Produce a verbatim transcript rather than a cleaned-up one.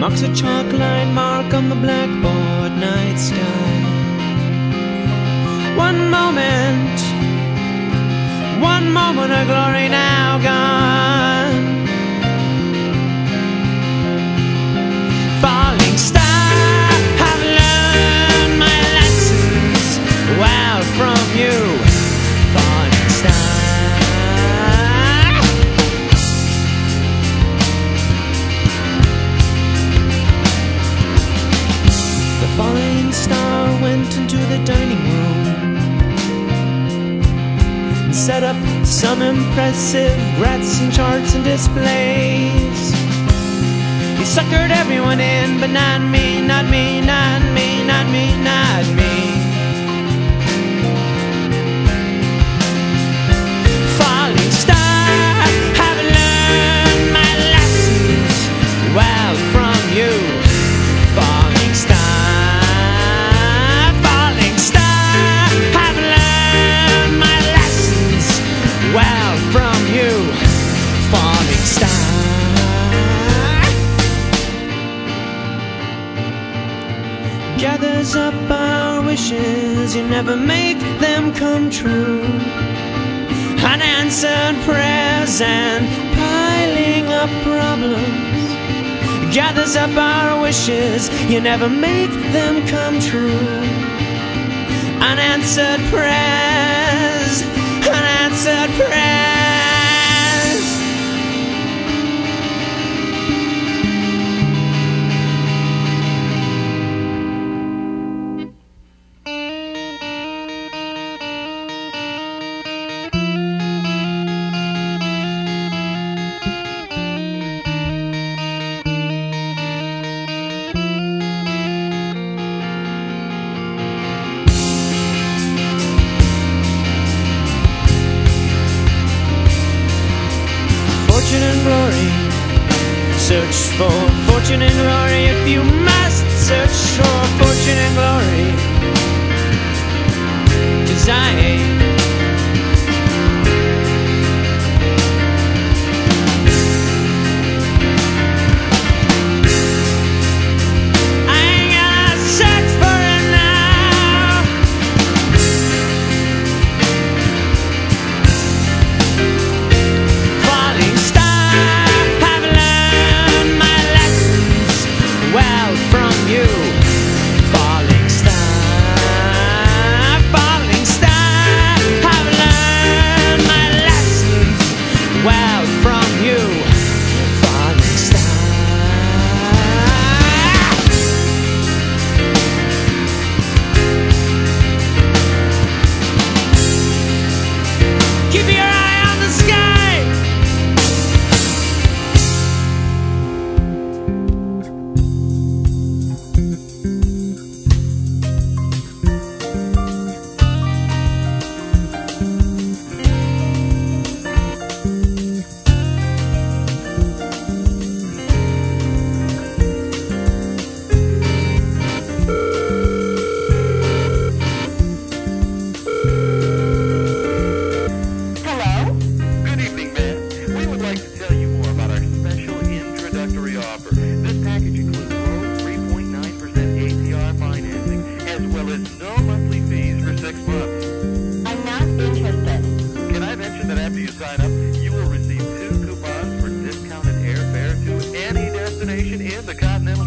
marks a chalk line mark on the blackboard night sky. One moment, one moment of glory now gone. Falling star, I've learned my lessons well from you. Falling star. The falling star went into the dining room and set up some impressive graphs and charts and displays. He suckered everyone in, but not me, not me, not me, not me, not me. Falling star, I've learned my lessons well from you. Falling star, falling star, I've learned my lessons well from you. Falling star. Gathers up our wishes, you never make them come true. Unanswered prayers and piling up problems. Gathers up our wishes, you never make them come true. Unanswered prayers, unanswered prayers. Fortune and glory, search for fortune and glory. If you must search for fortune and glory, 'cause I ain't in the continental